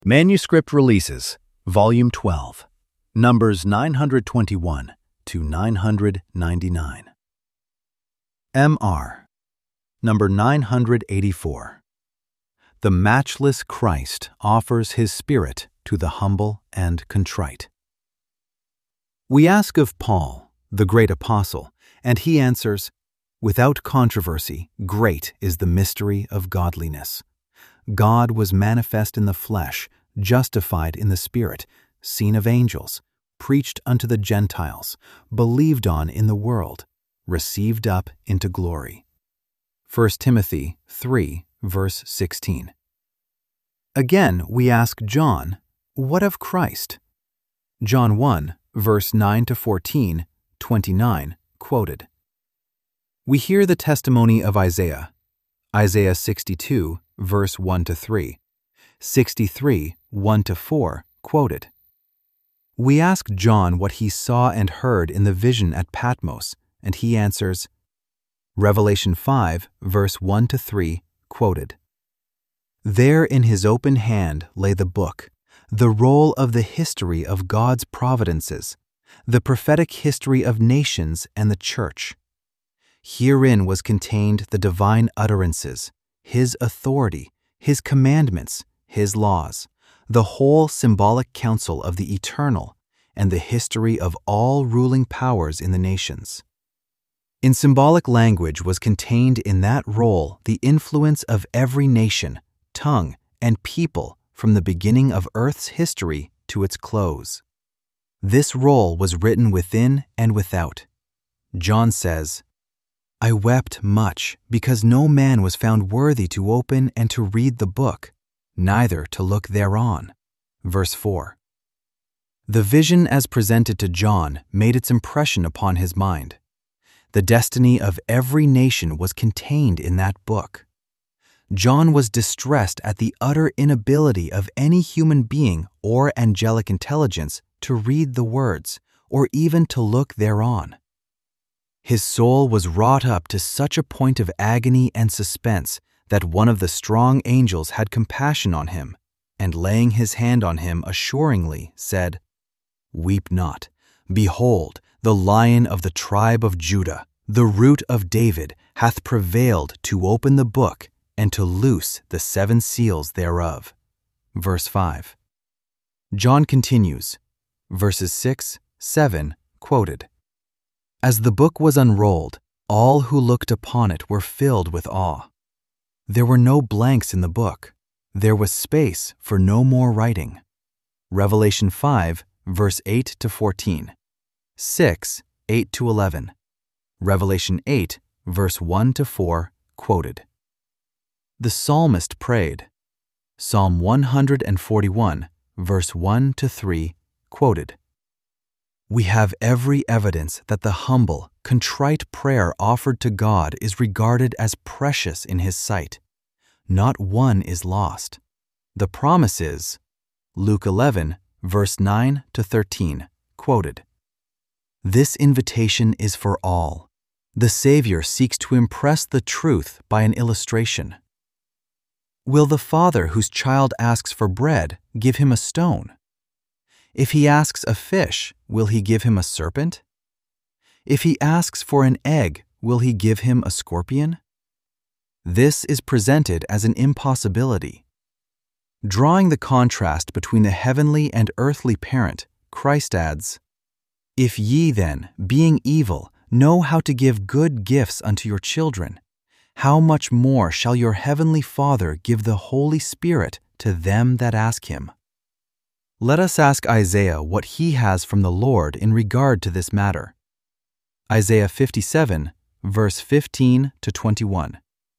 Manuscript Releases, Volume 12, Numbers 921 to 999. M.R. Number 984. The Matchless Christ offers His Spirit to the humble and contrite. We ask of Paul, the great apostle, and he answers, "Without controversy, great is the mystery of godliness. God was manifest in the flesh, justified in the Spirit, seen of angels, preached unto the Gentiles, believed on in the world, received up into glory." 1 Timothy 3, verse 16. Again, we ask John, "What of Christ?" John 1, verse 9 to 14, 29, quoted. We hear the testimony of Isaiah 62, verse 1 to 3, 63, 1 to 4, quoted. We ask John what he saw and heard in the vision at Patmos, and he answers, Revelation 5, verse 1 to 3, quoted. There in his open hand lay the book, the roll of the history of God's providences, the prophetic history of nations and the church. Herein was contained the divine utterances, His authority, His commandments, His laws, the whole symbolic counsel of the eternal, and the history of all ruling powers in the nations. In symbolic language was contained in that roll the influence of every nation, tongue, and people from the beginning of earth's history to its close. This roll was written within and without. John says, I wept much because no man was found worthy to open and to read the book, neither to look thereon. Verse 4. The vision as presented to John made its impression upon his mind. The destiny of every nation was contained in that book. John was distressed at the utter inability of any human being or angelic intelligence to read the words, or even to look thereon. His soul was wrought up to such a point of agony and suspense that one of the strong angels had compassion on him, and laying his hand on him assuringly, said, Weep not. Behold, the Lion of the tribe of Judah, the Root of David, hath prevailed to open the book and to loose the 7 seals thereof. Verse 5. John continues, verses 6, 7, quoted. As the book was unrolled, all who looked upon it were filled with awe. There were no blanks in the book. There was space for no more writing. Revelation 5, verse 8 to 14. 6, 8 to 11. Revelation 8, verse 1 to 4, quoted. The psalmist prayed. Psalm 141, verse 1 to 3, quoted. We have every evidence that the humble, contrite prayer offered to God is regarded as precious in His sight. Not one is lost. The promise is, Luke 11, verse 9 to 13, quoted. This invitation is for all. The Savior seeks to impress the truth by an illustration. Will the father whose child asks for bread give him a stone? If he asks a fish, will he give him a serpent? If he asks for an egg, will he give him a scorpion? This is presented as an impossibility. Drawing the contrast between the heavenly and earthly parent, Christ adds, If ye then, being evil, know how to give good gifts unto your children, how much more shall your heavenly Father give the Holy Spirit to them that ask Him? Let us ask Isaiah what he has from the Lord in regard to this matter. Isaiah 57, verse 15 to 21.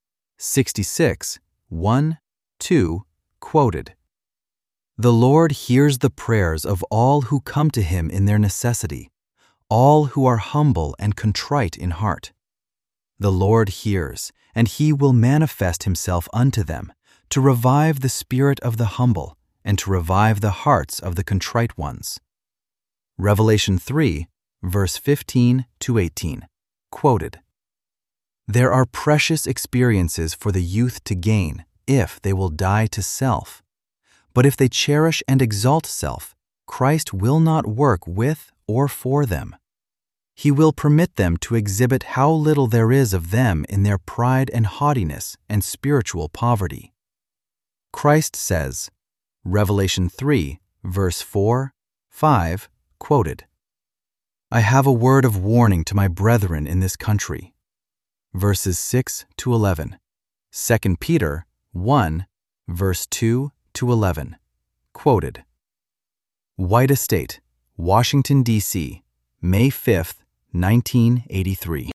66, 1, 2, quoted. The Lord hears the prayers of all who come to Him in their necessity, all who are humble and contrite in heart. The Lord hears, and He will manifest Himself unto them, to revive the spirit of the humble, and to revive the hearts of the contrite ones. Revelation 3, verse 15 to 18, quoted. There are precious experiences for the youth to gain if they will die to self. But if they cherish and exalt self, Christ will not work with or for them. He will permit them to exhibit how little there is of them in their pride and haughtiness and spiritual poverty. Christ says, Revelation 3, verse 4, 5, quoted, I have a word of warning to my brethren in this country. Verses 6 to 11. 2 Peter 1, verse 2 to 11. Quoted. White Estate, Washington, D.C., May 5, 1983.